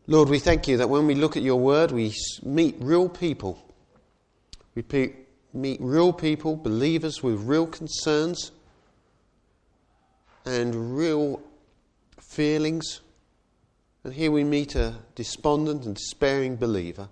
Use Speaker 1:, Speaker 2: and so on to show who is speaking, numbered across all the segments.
Speaker 1: Lord, we thank you that when we look at your word, we meet real people. We meet real people, believers with real concerns and real feelings. And here we meet a despondent and despairing believer.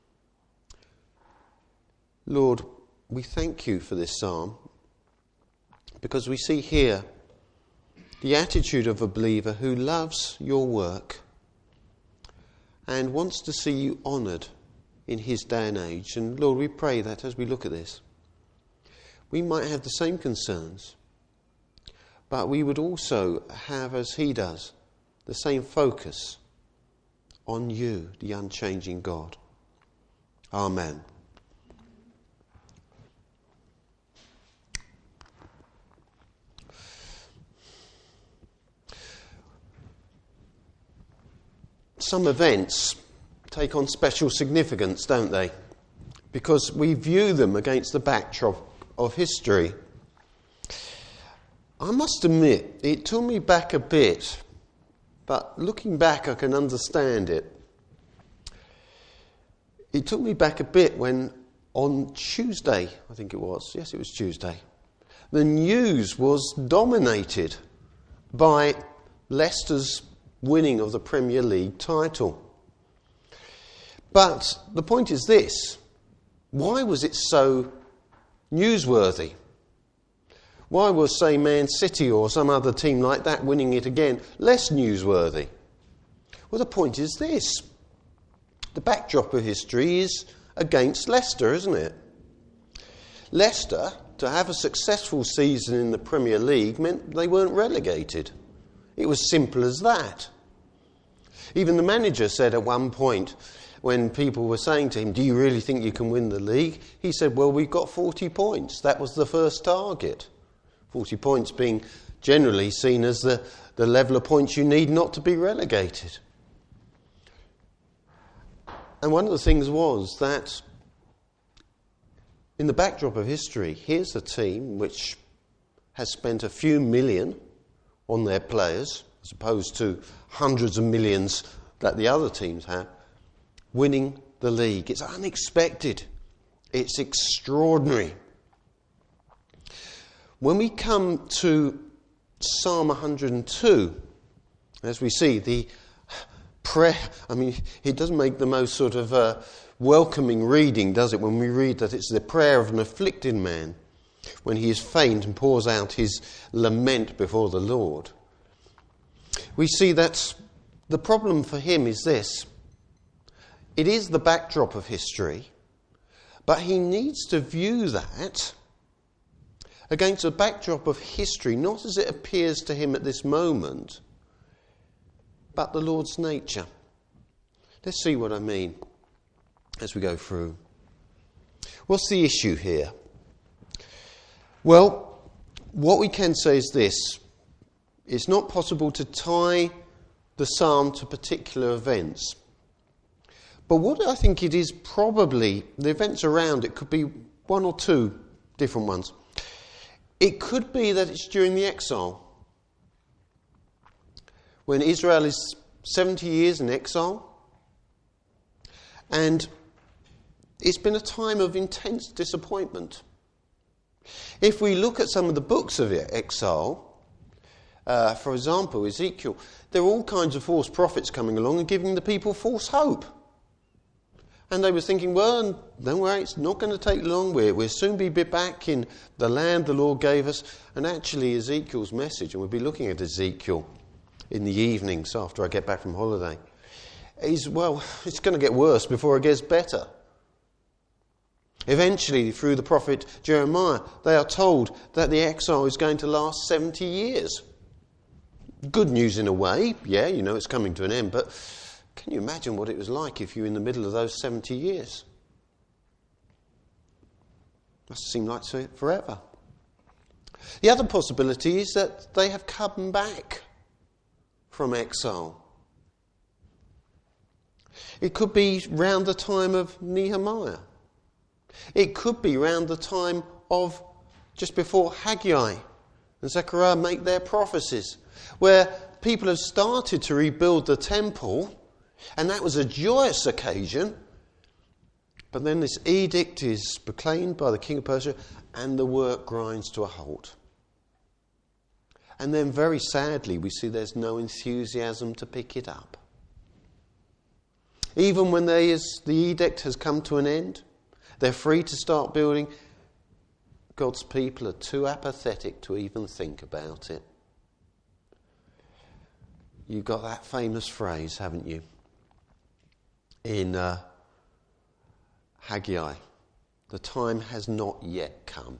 Speaker 1: Lord, we thank you for this psalm because we see here the attitude of a believer who loves your work and wants to see you honoured in his day and age. And Lord, we pray that as we look at this, we might have the same concerns, but we would also have, as he does, the same focus on you, the unchanging God. Amen. Some events take on special significance, don't they? Because we view them against the backdrop of history. I must admit, it took me back a bit, but looking back I can understand it. It took me back a bit when on Tuesday, I think it was, yes it was Tuesday, the news was dominated by Leicester's winning of the Premier League title. But the point is this: why was it so newsworthy? Why was, say, Man City or some other team like that winning it again less newsworthy? Well, the point is this: the backdrop of history is against Leicester, isn't it? Leicester, to have a successful season in the Premier League, meant they weren't relegated. It was simple as that. Even the manager said at one point, when people were saying to him, do you really think you can win the league? He said, well, we've got 40 points. That was the first target. 40 points being generally seen as the level of points you need not to be relegated. And one of the things was that in the backdrop of history, here's a team which has spent a few million on their players, as opposed to hundreds of millions that the other teams have, winning the league. It's unexpected. It's extraordinary. When we come to Psalm 102, as we see, the prayer, it doesn't make the most sort of welcoming reading, does it, when we read that it's the prayer of an afflicted man when he is faint and pours out his lament before the Lord. We see that the problem for him is this: it is the backdrop of history, but he needs to view that against a backdrop of history, not as it appears to him at this moment, but the Lord's nature. Let's see what I mean as we go through. What's the issue here? Well, what we can say is this: it's not possible to tie the psalm to particular events. But what I think it is probably, the events around it could be one or two different ones. It could be that it's during the exile, when Israel is 70 years in exile, and it's been a time of intense disappointment. If we look at some of the books of exile, for example, Ezekiel, there are all kinds of false prophets coming along and giving the people false hope. And they were thinking, well, don't worry, it's not going to take long. We'll soon be back in the land the Lord gave us. And actually, Ezekiel's message, and we'll be looking at Ezekiel in the evenings after I get back from holiday, is, well, it's going to get worse before it gets better. Eventually, through the prophet Jeremiah, they are told that the exile is going to last 70 years. Good news in a way, yeah, you know it's coming to an end, but can you imagine what it was like if you were in the middle of those 70 years? Must seem like forever. The other possibility is that they have come back from exile. It could be round the time of Nehemiah. It could be round the time of just before Haggai and Zechariah make their prophecies, where people have started to rebuild the temple And that was a joyous occasion. But then this edict is proclaimed by the king of Persia and the work grinds to a halt. And then very sadly we see there's no enthusiasm to pick it up. Even when the edict has come to an end, they're free to start building, God's people are too apathetic to even think about it. You've got that famous phrase, haven't you? In Haggai, the time has not yet come.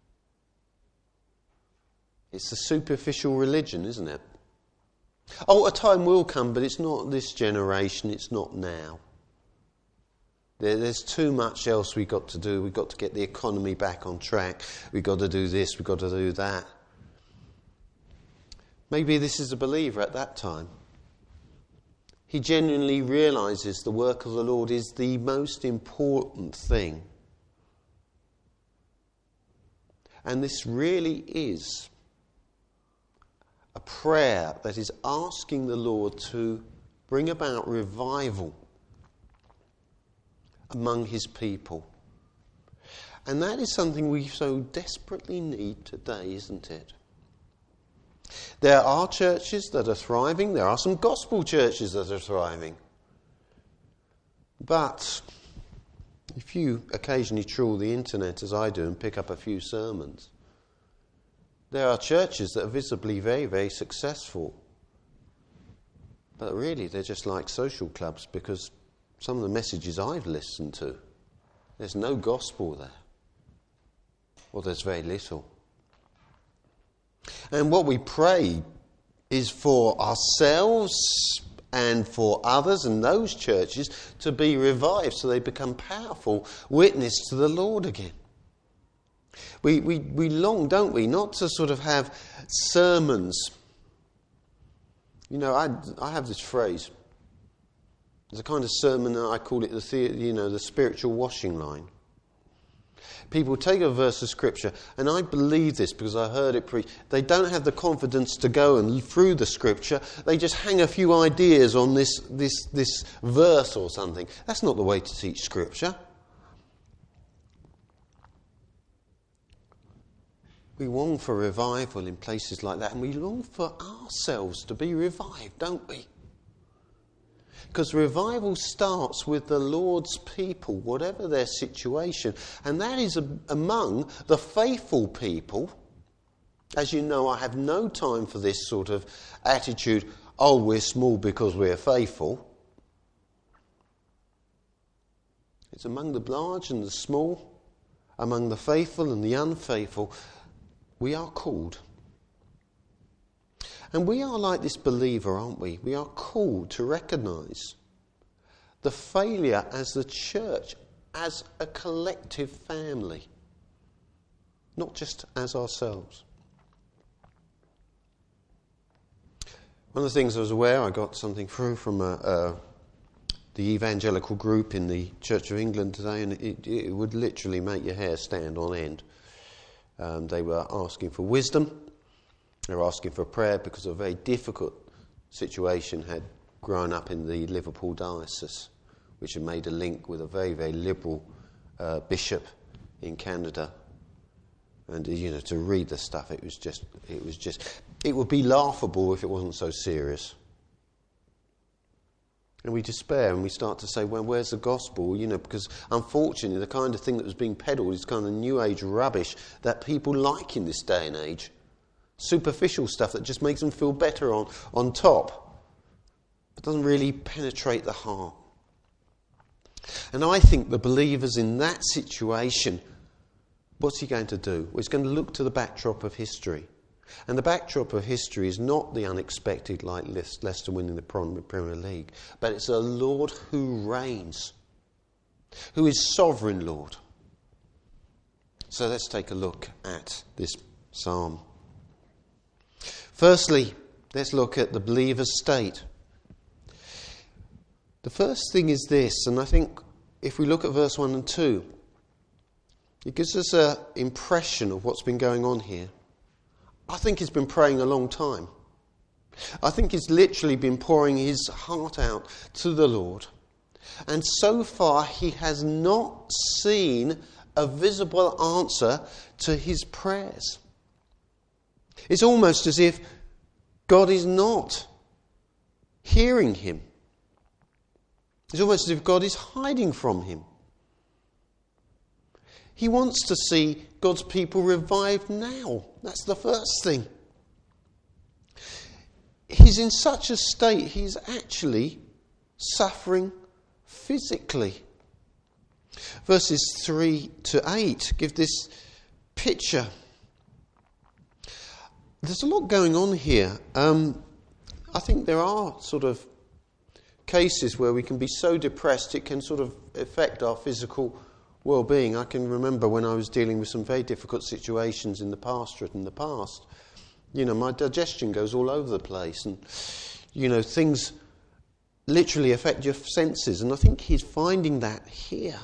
Speaker 1: It's a superficial religion, isn't it? Oh, a time will come, but it's not this generation, it's not now. There's too much else we've got to do. We've got to get the economy back on track. We've got to do this, we've got to do that. Maybe this is a believer at that time. He genuinely realises the work of the Lord is the most important thing. And this really is a prayer that is asking the Lord to bring about revival among his people. And that is something we so desperately need today, isn't it? There are churches that are thriving. There are some gospel churches that are thriving. But if you occasionally trawl the internet, as I do, and pick up a few sermons, there are churches that are visibly very, very successful. But really, they're just like social clubs, because some of the messages I've listened to, there's no gospel there. Or there's very little. And what we pray is for ourselves and for others and those churches to be revived so they become powerful witness to the Lord again. We long, don't we, not to sort of have sermons. You know, I have this phrase. There's a kind of sermon, I call it the spiritual washing line. People take a verse of Scripture, and I believe this because I heard it preached. They don't have the confidence to go and through the Scripture. They just hang a few ideas on this verse or something. That's not the way to teach Scripture. We long for revival in places like that, and we long for ourselves to be revived, don't we? Because revival starts with the Lord's people, whatever their situation. And that is among the faithful people. As you know, I have no time for this sort of attitude, oh, we're small because we're faithful. It's among the large and the small, among the faithful and the unfaithful, we are called. And we are like this believer, aren't we? We are called to recognise the failure as the church, as a collective family, not just as ourselves. One of the things I was aware, I got something through from the evangelical group in the Church of England today, and it would literally make your hair stand on end. They were asking for wisdom. They were asking for prayer because a very difficult situation had grown up in the Liverpool diocese, which had made a link with a very, very liberal bishop in Canada. And to read the stuff, it would be laughable if it wasn't so serious. And we despair and we start to say, well, where's the gospel? Because unfortunately the kind of thing that was being peddled is kind of new age rubbish that people like in this day and age. Superficial stuff that just makes them feel better on top, but doesn't really penetrate the heart. And I think the believers in that situation, what's he going to do? Well, he's going to look to the backdrop of history. And the backdrop of history is not the unexpected, like Leicester winning the Premier League, but it's a Lord who reigns, who is sovereign Lord. So let's take a look at this psalm. Firstly, let's look at the believer's state. The first thing is this, and I think if we look at verse 1 and 2, it gives us an impression of what's been going on here. I think he's been praying a long time. I think he's literally been pouring his heart out to the Lord. And so far he has not seen a visible answer to his prayers. It's almost as if God is not hearing him. It's almost as if God is hiding from him. He wants to see God's people revived now. That's the first thing. He's in such a state, he's actually suffering physically. Verses 3 to 8 give this picture. There's a lot going on here. I think there are sort of cases where we can be so depressed it can sort of affect our physical well-being. I can remember when I was dealing with some very difficult situations in the pastorate in the past. My digestion goes all over the place and, things literally affect your senses. And I think he's finding that here.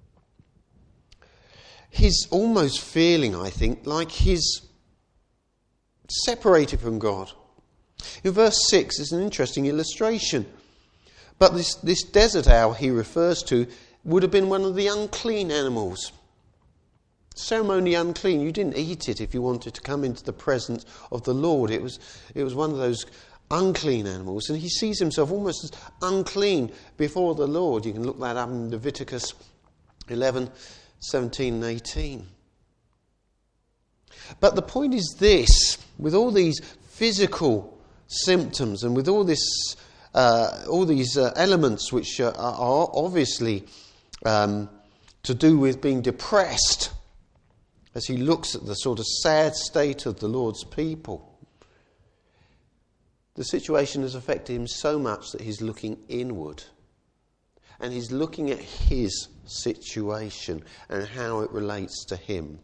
Speaker 1: He's almost feeling, I think, like he's separated from God. In verse 6 is an interesting illustration. But this desert owl he refers to would have been one of the unclean animals. Ceremonially unclean. You didn't eat it if you wanted to come into the presence of the Lord. It was one of those unclean animals. And he sees himself almost as unclean before the Lord. You can look that up in Leviticus 11, 17 and 18. But the point is this, with all these physical symptoms and with all these elements which are obviously to do with being depressed, as he looks at the sort of sad state of the Lord's people, the situation has affected him so much that he's looking inward. And he's looking at his situation and how it relates to him.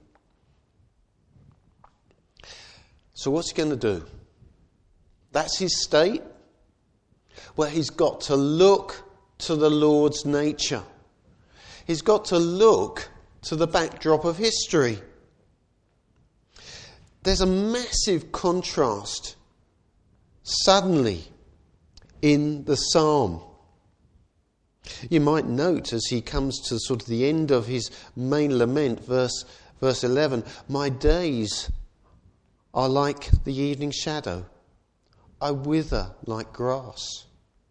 Speaker 1: So what's he going to do? That's his state. Well, he's got to look to the Lord's nature. He's got to look to the backdrop of history. There's a massive contrast suddenly in the psalm. You might note as he comes to sort of the end of his main lament, verse 11, my days are like the evening shadow. I wither like grass.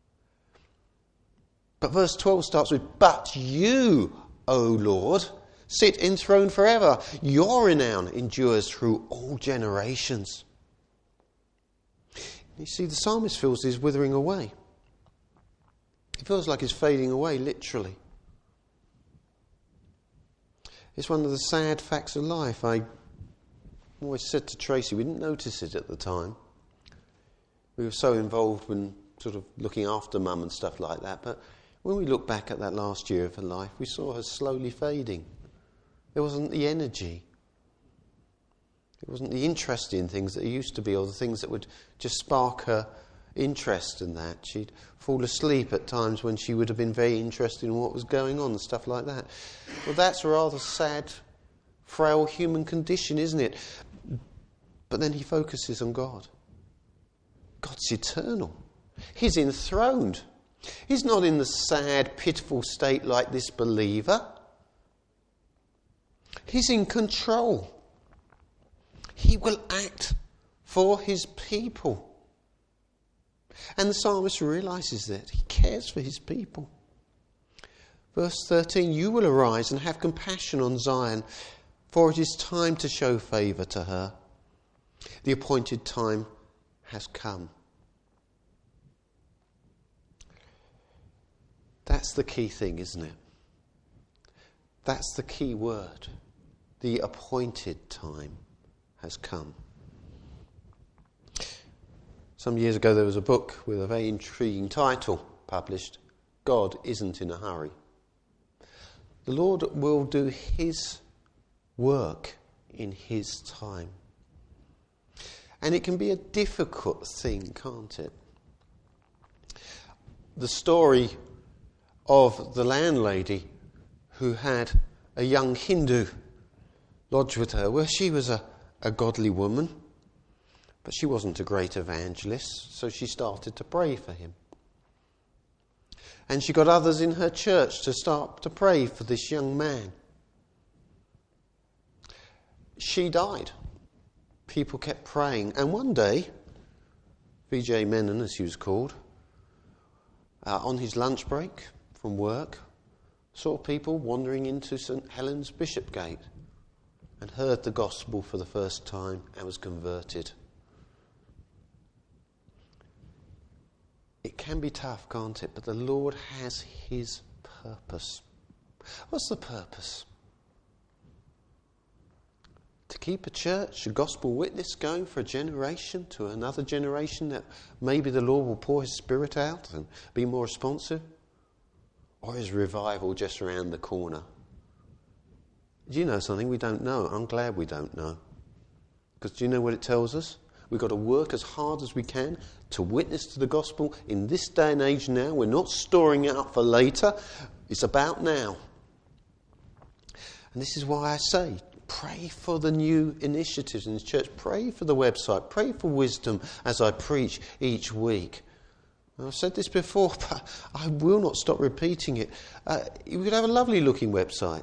Speaker 1: But verse 12 starts with, but you, O Lord, sit enthroned forever. Your renown endures through all generations. You see, the psalmist feels he's withering away. He feels like he's fading away, literally. It's one of the sad facts of life. I always said to Tracy, we didn't notice it at the time. We were so involved when sort of looking after Mum and stuff like that. But when we look back at that last year of her life, we saw her slowly fading. There wasn't the energy. It wasn't the interest in things that it used to be, or the things that would just spark her interest in that. She'd fall asleep at times when she would have been very interested in what was going on and stuff like that. Well, that's a rather sad, frail human condition, isn't it? But then he focuses on God. God's eternal. He's enthroned. He's not in the sad, pitiful state like this believer. He's in control. He will act for his people. And the psalmist realises that. He cares for his people. Verse 13, you will arise and have compassion on Zion, for it is time to show favour to her. The appointed time has come. That's the key thing, isn't it? That's the key word. The appointed time has come. Some years ago there was a book with a very intriguing title published, God Isn't in a Hurry. The Lord will do his work in his time. And it can be a difficult thing, can't it? The story of the landlady who had a young Hindu lodged with her, well, she was a godly woman, But she wasn't a great evangelist, so she started to pray for him. And she got others in her church to start to pray for this young man. She died. People kept praying. And one day, V.J. Menon, as he was called, on his lunch break from work, saw people wandering into St. Helens Bishopgate and heard the gospel for the first time and was converted. It can be tough, can't it? But the Lord has his purpose. What's the purpose? To keep a church, a gospel witness going for a generation to another generation, that maybe the Lord will pour his Spirit out and be more responsive? Or is revival just around the corner? Do you know something we don't know? I'm glad we don't know. Because do you know what it tells us? We've got to work as hard as we can to witness to the gospel in this day and age now. We're not storing it up for later. It's about now. And this is why I say, pray for the new initiatives in the church. Pray for the website. Pray for wisdom as I preach each week. I've said this before, but I will not stop repeating it. You could have a lovely looking website.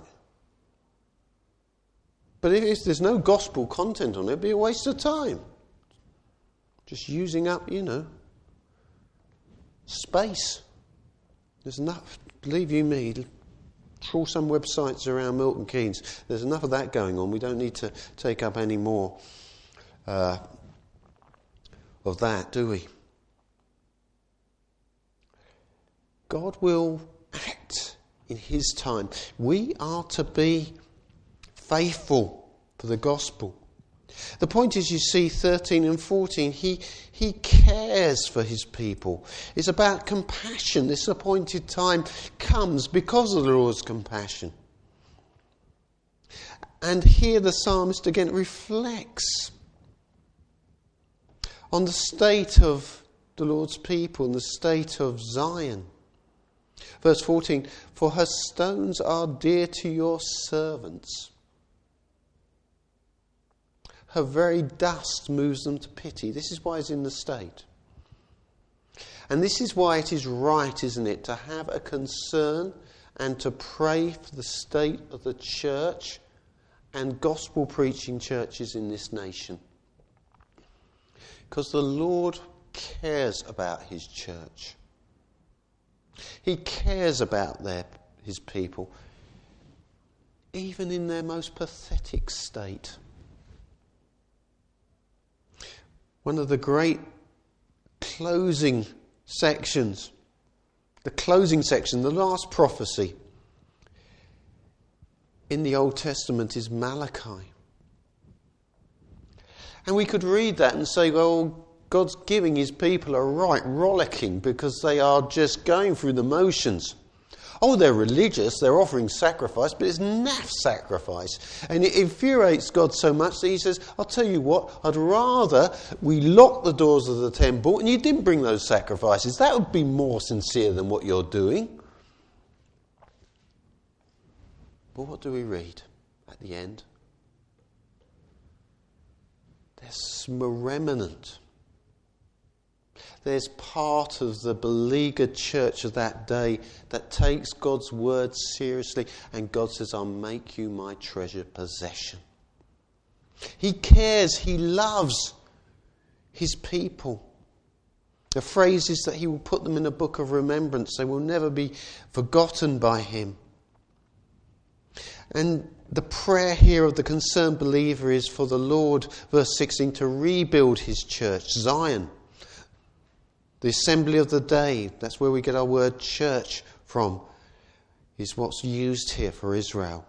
Speaker 1: But if there's no gospel content on it, it'd be a waste of time. Just using up, space. There's enough, believe you me, trawl some websites around Milton Keynes. There's enough of that going on. We don't need to take up any more of that, do we? God will act in his time. We are to be faithful for the gospel. The point is, you see, 13 and 14, he cares for his people. It's about compassion. This appointed time comes because of the Lord's compassion. And here the psalmist again reflects on the state of the Lord's people and the state of Zion. Verse 14, for her stones are dear to your servants. Her very dust moves them to pity. This is why it's in the state. And this is why it is right, isn't it, to have a concern and to pray for the state of the church and gospel preaching churches in this nation. Because the Lord cares about his church. He cares about his people, even in their most pathetic state. One of the great closing sections, the last prophecy in the Old Testament is Malachi. And we could read that and say, well, God's giving his people a right rollicking because they are just going through the motions. Oh, they're religious, they're offering sacrifice, but it's naff sacrifice. And it infuriates God so much that he says, I'll tell you what, I'd rather we lock the doors of the temple and you didn't bring those sacrifices. That would be more sincere than what you're doing. But what do we read at the end? There's a remnant. There's part of the beleaguered church of that day that takes God's word seriously, and God says, I'll make you my treasured possession. He cares, he loves his people. The phrase is that he will put them in a book of remembrance. They will never be forgotten by him. And the prayer here of the concerned believer is for the Lord, verse 16, to rebuild his church, Zion. The assembly of the day, that's where we get our word church from, is what's used here for Israel.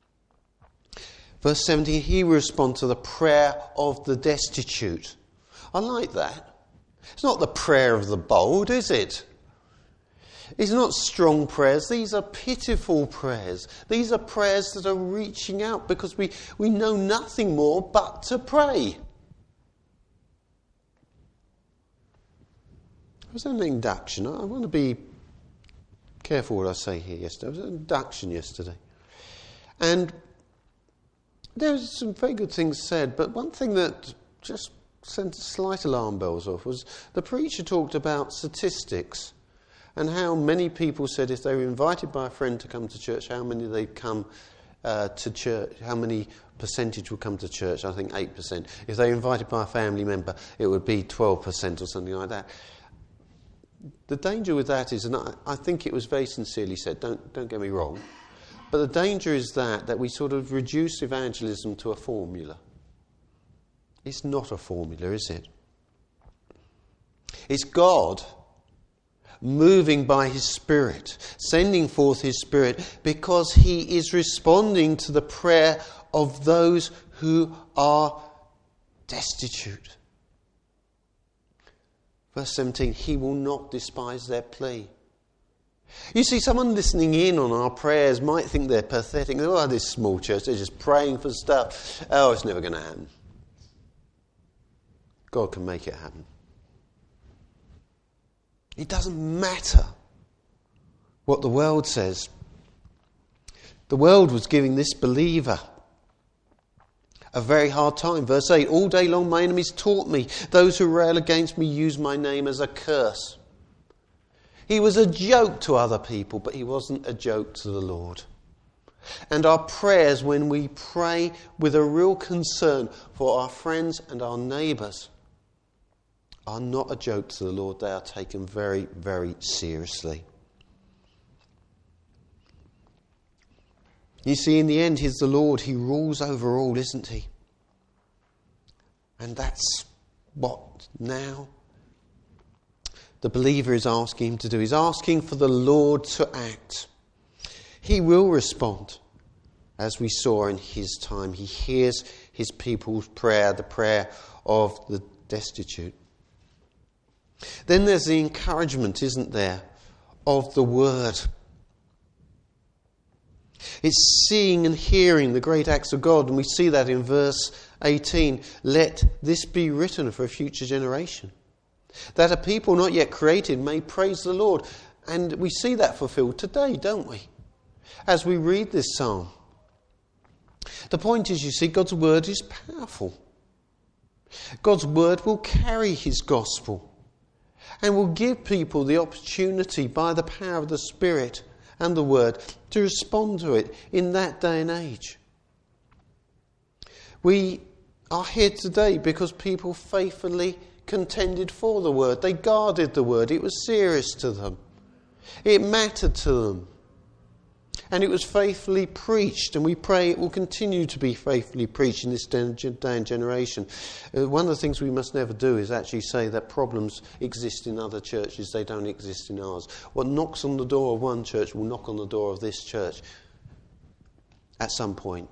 Speaker 1: Verse 17, he will respond to the prayer of the destitute. I like that. It's not the prayer of the bold, is it? It's not strong prayers. These are pitiful prayers. These are prayers that are reaching out because we know nothing more but to pray. I was at an induction. I want to be careful what I say here yesterday. I was at an induction yesterday. And there was some very good things said, but one thing that just sent slight alarm bells off was the preacher talked about statistics and how many people said if they were invited by a friend to come to church, how many they'd come to church, how many percentage would come to church. I think 8%. If they were invited by a family member, it would be 12% or something like that. The danger with that is, and I think it was very sincerely said, don't get me wrong, but the danger is that we sort of reduce evangelism to a formula. It's not a formula, is it? It's God moving by His Spirit, sending forth His Spirit, because He is responding to the prayer of those who are destitute. Verse 17, He will not despise their plea. You see, someone listening in on our prayers might think they're pathetic. Oh, this small church, they're just praying for stuff. Oh, it's never going to happen. God can make it happen. It doesn't matter what the world says. The world was giving this believer a very hard time. Verse 8, all day long my enemies taunt me. Those who rail against me use my name as a curse. He was a joke to other people, but he wasn't a joke to the Lord. And our prayers, when we pray with a real concern for our friends and our neighbours, are not a joke to the Lord. They are taken very, very seriously. You see, in the end, He's the Lord. He rules over all, isn't He? And that's what now the believer is asking Him to do. He's asking for the Lord to act. He will respond, as we saw in His time. He hears His people's prayer, the prayer of the destitute. Then there's the encouragement, isn't there, of the Word. It's seeing and hearing the great acts of God, and we see that in verse 18. Let this be written for a future generation, that a people not yet created may praise the Lord. And we see that fulfilled today, don't we? As we read this psalm. The point is, you see, God's Word is powerful. God's Word will carry His gospel and will give people the opportunity by the power of the Spirit and the Word to respond to it in that day and age. We are here today because people faithfully contended for the Word. They guarded the Word. It was serious to them. It mattered to them. And it was faithfully preached, and we pray it will continue to be faithfully preached in this day and generation. One of the things we must never do is actually say that problems exist in other churches, they don't exist in ours. What knocks on the door of one church will knock on the door of this church at some point.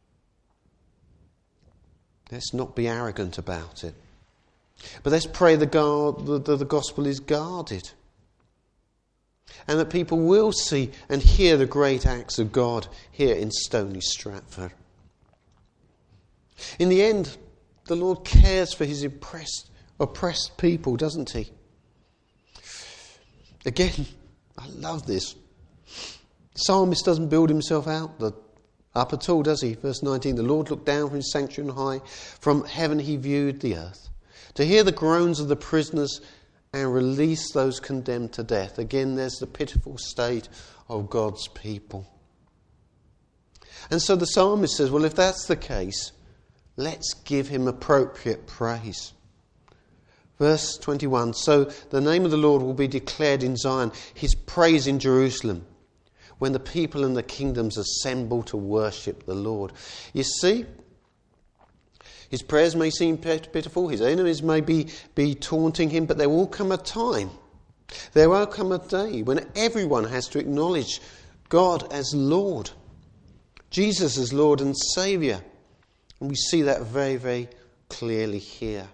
Speaker 1: Let's not be arrogant about it. But let's pray the gospel is guarded, and that people will see and hear the great acts of God here in Stony Stratford. In the end, the Lord cares for His oppressed people, doesn't He? Again, I love this. The psalmist doesn't build himself up at all, does he? Verse 19, the Lord looked down from His sanctuary on high. From heaven He viewed the earth, to hear the groans of the prisoners and release those condemned to death. Again, there's the pitiful state of God's people. And so the psalmist says, well, if that's the case, let's give Him appropriate praise. Verse 21, so the name of the Lord will be declared in Zion, His praise in Jerusalem, when the people and the kingdoms assemble to worship the Lord. You see, His prayers may seem pitiful, His enemies may be taunting Him, but there will come a time, there will come a day when everyone has to acknowledge God as Lord, Jesus as Lord and Saviour. And we see that very, very clearly here.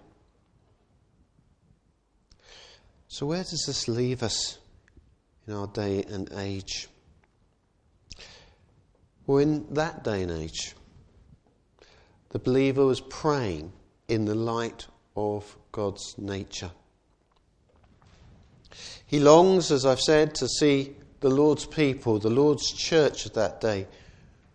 Speaker 1: So where does this leave us in our day and age? Well, in that day and age, the believer was praying in the light of God's nature. He longs, as I've said, to see the Lord's people, the Lord's church of that day,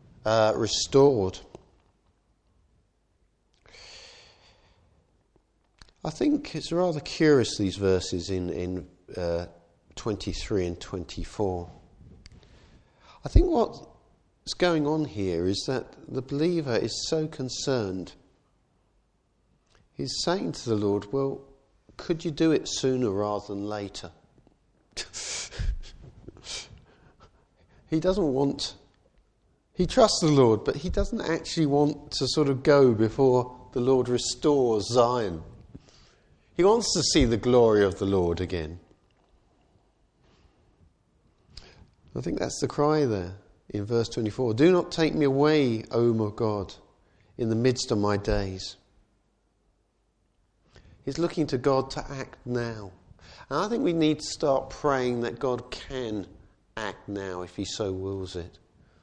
Speaker 1: restored. I think it's rather curious, these verses in 23 and 24. I think what's going on here is that the believer is so concerned. He's saying to the Lord, well, could you do it sooner rather than later? He trusts the Lord, but he doesn't actually want to sort of go before the Lord restores Zion. He wants to see the glory of the Lord again. I think that's the cry there in verse 24. Do not take me away, O my God, in the midst of my days. He's looking to God to act now. And I think we need to start praying that God can act now if he so wills it.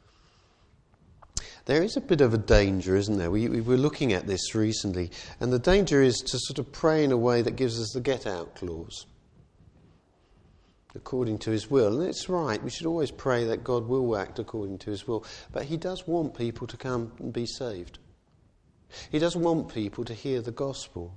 Speaker 1: There is a bit of a danger, isn't there? We were looking at this recently, and the danger is to sort of pray in a way that gives us the get-out clause, according to his will. And it's right, we should always pray that God will act according to his will, but he does want people to come and be saved. He does want people to hear the gospel.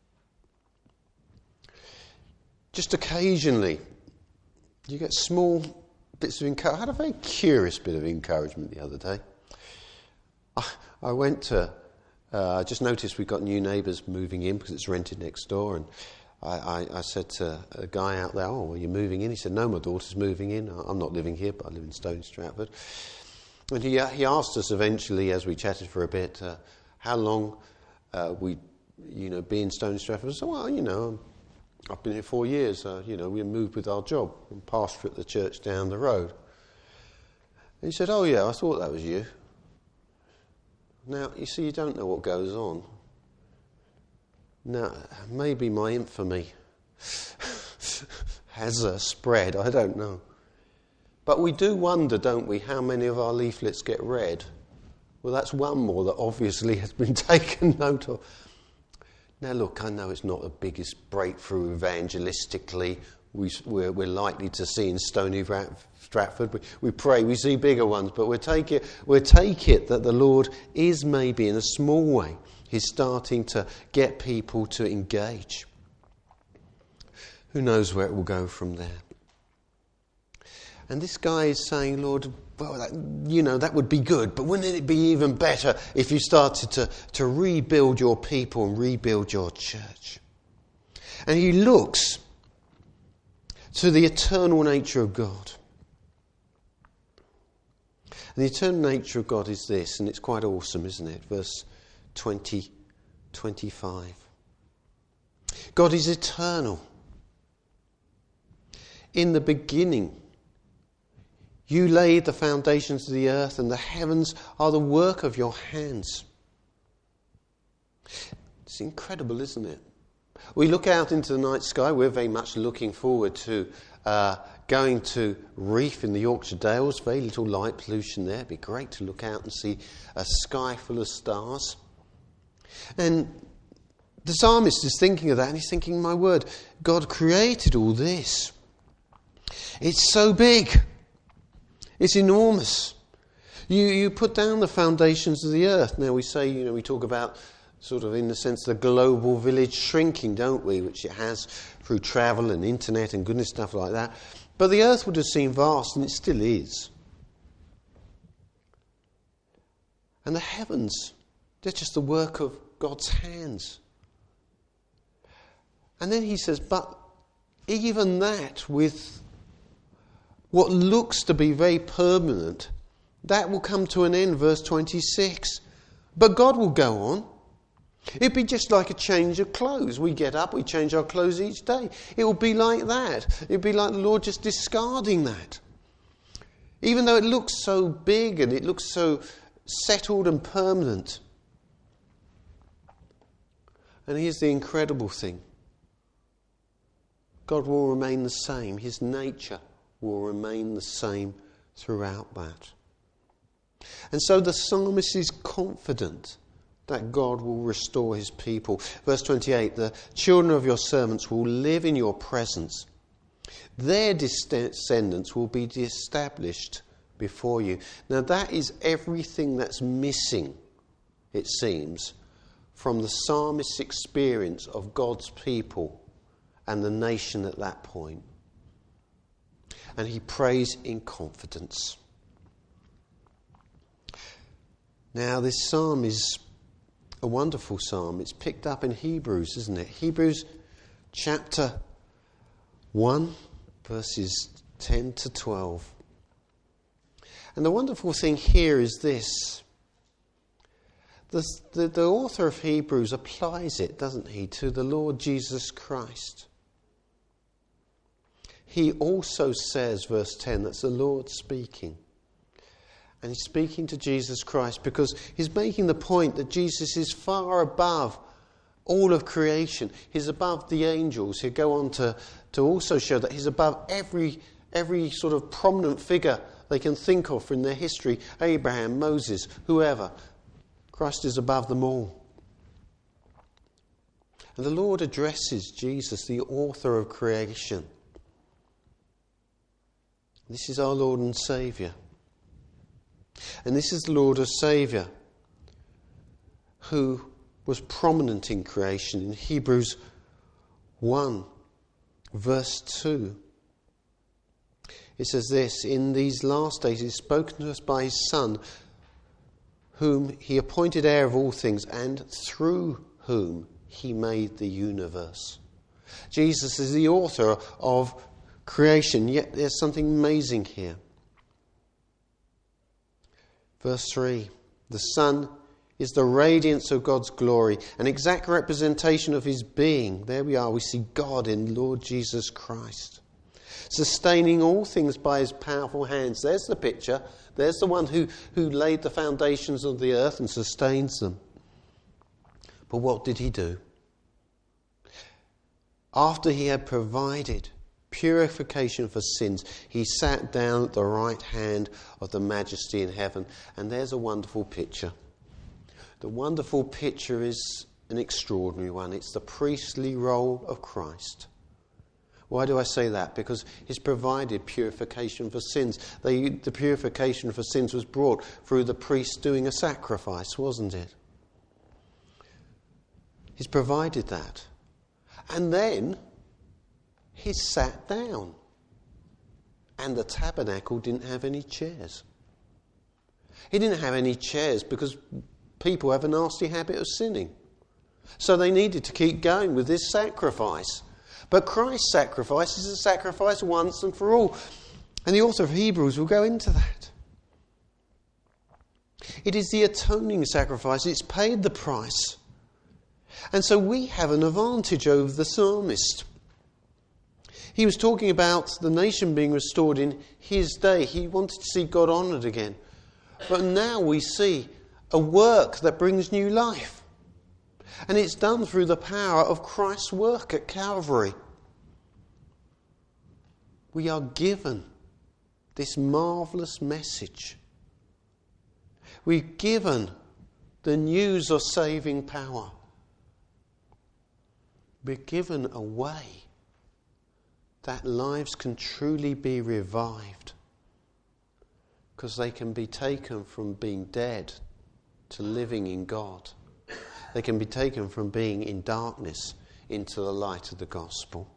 Speaker 1: Just occasionally, you get small bits of encouragement. I had a very curious bit of encouragement the other day. I went to, I just noticed we've got new neighbours moving in because it's rented next door, and I said to a guy out there, oh, well, you're moving in? He said, no, my daughter's moving in. I'm not living here, but I live in Stone Stratford. And he asked us eventually, as we chatted for a bit, how long we'd be in Stone Stratford. I said, well, I've been here 4 years. We moved with our job and pastor at the church down the road. And he said, oh yeah, I thought that was you. Now, you see, you don't know what goes on. Now, maybe my infamy has spread, I don't know. But we do wonder, don't we, how many of our leaflets get read? Well, that's one more that obviously has been taken note of. Now, look, I know it's not the biggest breakthrough evangelistically we're likely to see in Stony Stratford. We pray we see bigger ones, but we'll take it that the Lord is maybe in a small way, he's starting to get people to engage. Who knows where it will go from there? And this guy is saying, Lord, well, that would be good, but wouldn't it be even better if you started to rebuild your people and rebuild your church? And he looks to the eternal nature of God. And the eternal nature of God is this, and it's quite awesome, isn't it? Verse 20, 25. God is eternal. In the beginning, you laid the foundations of the earth, and the heavens are the work of your hands. It's incredible, isn't it? We look out into the night sky. We're very much looking forward to going to Reef in the Yorkshire Dales. Very little light pollution there. It'd be great to look out and see a sky full of stars. And the psalmist is thinking of that, and he's thinking, my word, God created all this. It's so big. It's enormous. You put down the foundations of the earth. Now we say, we talk about sort of, in a sense, the global village shrinking, don't we? Which it has through travel and internet and goodness stuff like that. But the earth would have seemed vast, and it still is. And the heavens, they're just the work of God's hands. And then he says, but even that, with what looks to be very permanent, that will come to an end, verse 26. But God will go on. It'd be just like a change of clothes. We get up, we change our clothes each day. It will be like that. It'd be like the Lord just discarding that. Even though it looks so big and it looks so settled and permanent. And here's the incredible thing. God will remain the same. His nature will remain the same throughout that. And so the psalmist is confident that God will restore his people. Verse 28, the children of your servants will live in your presence. Their descendants will be established before you. Now that is everything that's missing, it seems, from the psalmist's experience of God's people and the nation at that point. And he prays in confidence. Now, this psalm is a wonderful psalm. It's picked up in Hebrews, isn't it? Hebrews chapter 1, verses 10 to 12. And the wonderful thing here is this. The author of Hebrews applies it, doesn't he, to the Lord Jesus Christ. He also says, verse 10, that's the Lord speaking. And he's speaking to Jesus Christ because he's making the point that Jesus is far above all of creation. He's above the angels. He'll go on to also show that he's above every sort of prominent figure they can think of in their history. Abraham, Moses, whoever. Christ is above them all. And the Lord addresses Jesus, the author of creation. This is our Lord and Saviour. And this is the Lord and Saviour who was prominent in creation. In Hebrews 1, verse 2, it says this, in these last days he's spoken to us by his Son, whom he appointed heir of all things, and through whom he made the universe. Jesus is the author of creation, yet there's something amazing here. Verse 3, the Son is the radiance of God's glory, an exact representation of his being. There we are, we see God in Lord Jesus Christ. Sustaining all things by his powerful hands. There's the picture. There's the one who laid the foundations of the earth and sustains them. But what did he do? After he had provided purification for sins, he sat down at the right hand of the Majesty in heaven. And there's a wonderful picture. The wonderful picture is an extraordinary one. It's the priestly role of Christ. Why do I say that? Because he's provided purification for sins. The purification for sins was brought through the priest doing a sacrifice, wasn't it? He's provided that. And then he sat down. And the tabernacle didn't have any chairs. He didn't have any chairs because people have a nasty habit of sinning. So they needed to keep going with this sacrifice. But Christ's sacrifice is a sacrifice once and for all. And the author of Hebrews will go into that. It is the atoning sacrifice. It's paid the price. And so we have an advantage over the psalmist. He was talking about the nation being restored in his day. He wanted to see God honoured again. But now we see a work that brings new life. And it's done through the power of Christ's work at Calvary. We are given this marvellous message. We're given the news of saving power. We're given a way that lives can truly be revived, because they can be taken from being dead to living in God. They can be taken from being in darkness into the light of the gospel.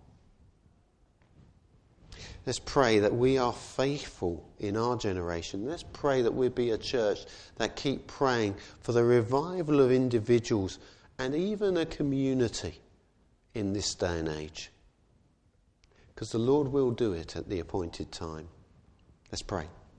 Speaker 1: Let's pray that we are faithful in our generation. Let's pray that we'll be a church that keep praying for the revival of individuals and even a community in this day and age. Because the Lord will do it at the appointed time. Let's pray.